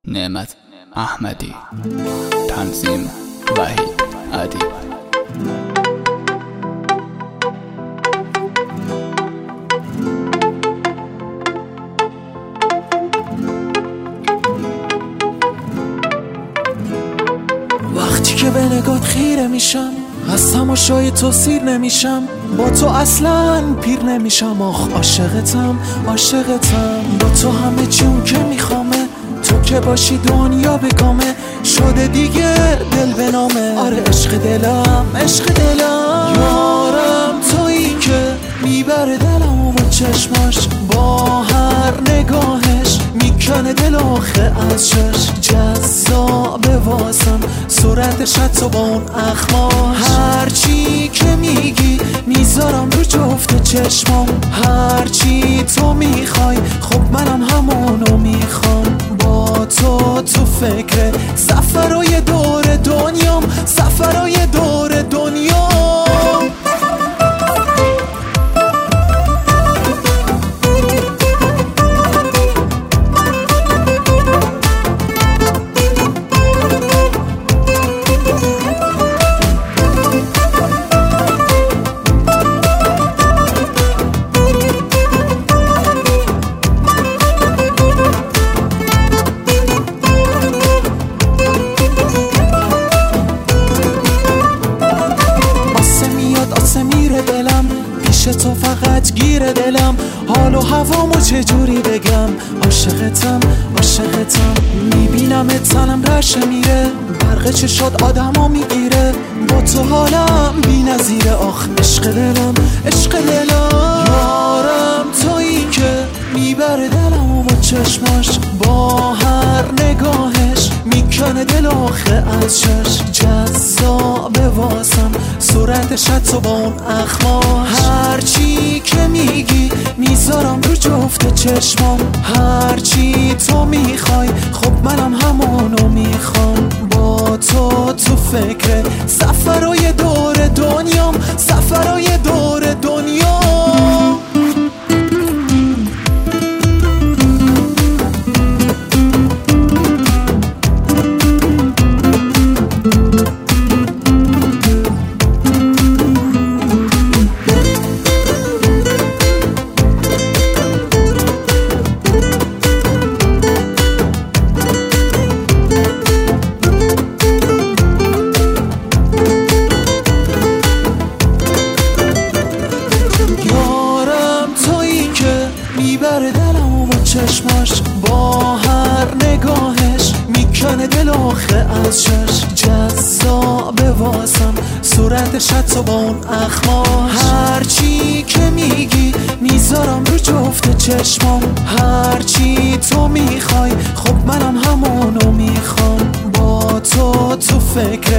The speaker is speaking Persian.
نعمت احمدی، تنظیم وحید ادیب. وقتی که به نگات خیره میشم، از تماشای تو سیر نمیشم، با تو اصلا پیر نمیشم. آخ عاشقتم عاشقتم، با تو همه چون که میخوامه، تو که باشی دنیا بگامه، شده دیگه دل به نامه. آره عشق دلم عشق دلم، یارم تویی که میبره دلمو با چشماش، با هر نگاهش میکنه دل آخه از شش. جذابه واسم صورتش حتی با اون اخماش، هرچی که میگی میذارم رو جفت چشمام، هرچی تو میخوای خب منم همونو میخوام. با تو فکر سفرهای دور دنیام، سفرهای دور دنیام. تو فقط گیر دلم، حال و هوامو چجوری بگم. عاشقتم عاشقتم، میبینم تنم رشه میره، برق چشات آدمو میگیره، با تو حالم بی نظیره. آخ عشق دلم عشق دلم، یارم تویی که میبره دلمو با چشماش، با هر نگاهش میکنه دل آخه از شش. جذابه واسم صورتش حتی با اون اخماش، هرچی که میگی میذارم رو جفت چشمام، هرچی تو میخوای خب منم همونو میخوام. با تو فکر سفرهای دور دنیام، سفرهای دور دنیام. میبره دلمو با چشماش، با هر نگاهش میکنه دل آخه از شش. جذابه واسم صورتش حتی با اون اخماش، هرچی که میگی میذارم رو جفت چشمام، هرچی تو میخوای خب منم همونو میخوام. با تو فکر